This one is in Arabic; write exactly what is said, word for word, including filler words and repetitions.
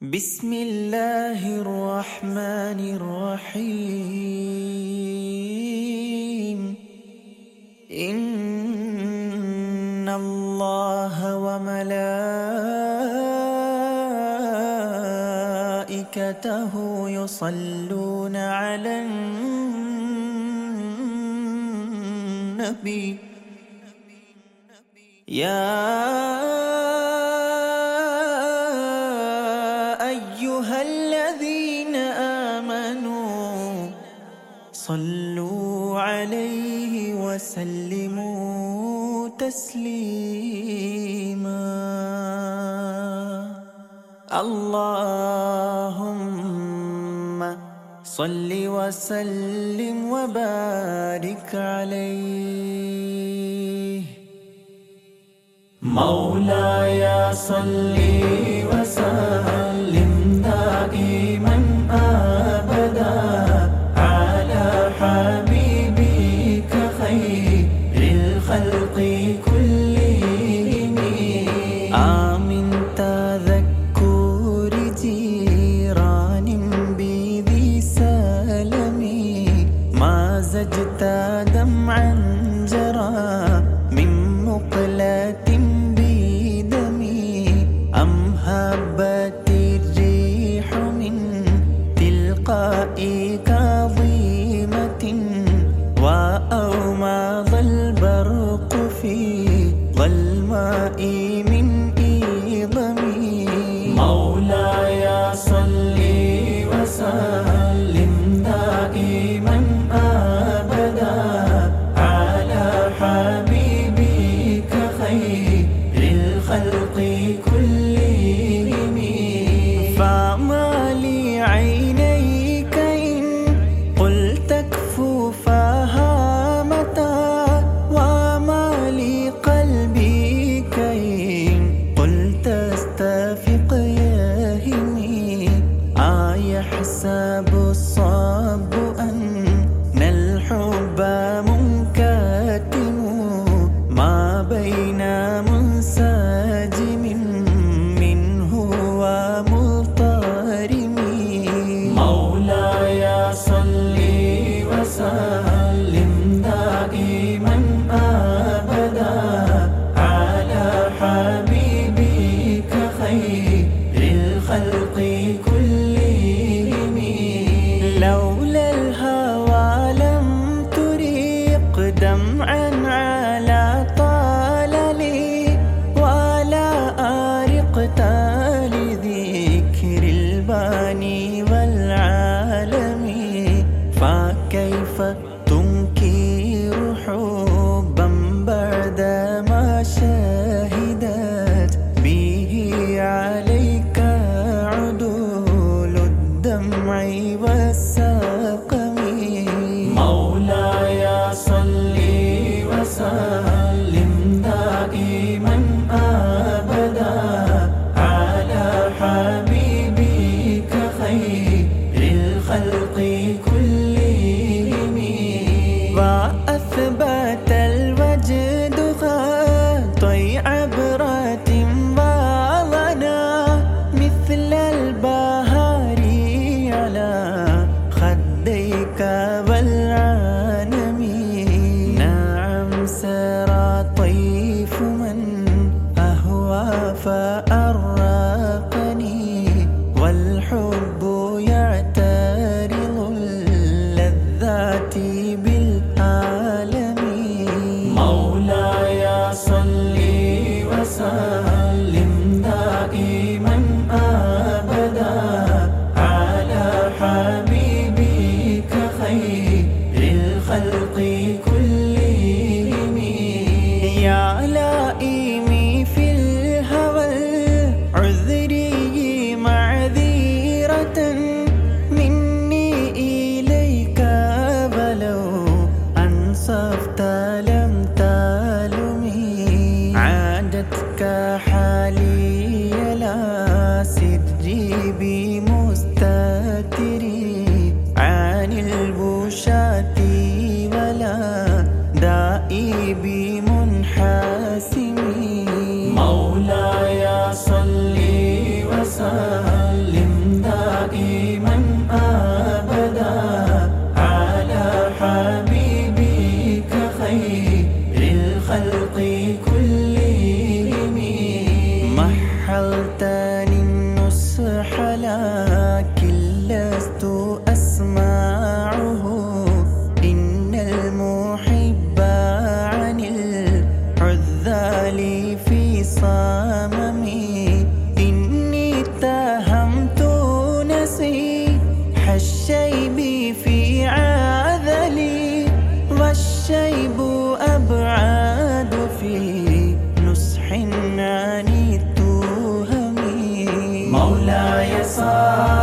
بسم الله الرحمن الرحيم. إن الله وملائكته يصلون على النبي يا أيها الذين آمنوا صلوا عليه وسلموا تسليما. اللهم صل وسلم وبارك عليه. مولاي صل وسلم دائما أبدا على حبيبك خير الخلق كلهم. آمن تذكر جيران بذي سلم ما زجت دمعا جرى من مقلة بدمي أم هبت الريح من تلقاء كظيمة وأومض البرق في ظلماء من إيضمي. مولاي صل وسلم دائما أبدا على حبيبك خير الخلق كلهم. فما لعينيك إن قلت كفوفها متى وما لقلبك إن قلت استفق يهمي. أيحسب الصب أن الحب منكتم ما بين منسجم منه ومضطرم. مولاي صل وسلم دائما أبدا على حبيبك خير الخلق كلهم. لولا الهوى لم تريق دمعا على طللي ولا أرقت لذكر الباني والعالم. فكيف تنكر حبا بعدما شهدت به عليك عدول الدمع والسقم. مولاي صل وسلم دائما أبدا على حبيبك خير الخلق كلهم. وأثبت الوجد خطي عبرة وظنا مثل البهار على خديك والعنم. نعم سرى طيف من أهوى فأرقني والحب يعترض اللذات بالعالم. مولاي صل وسلم دائما أبدا على حبيبك خير الخلق كلهم. يا لائمي في الهوى عذري معذرة مني إليك ولو أنصفت لم تلمي. عادتك حالي لا سري بمستتري عن البشاة ولا دائي بمنحاسم. مولاي صل وسلم مولاي صل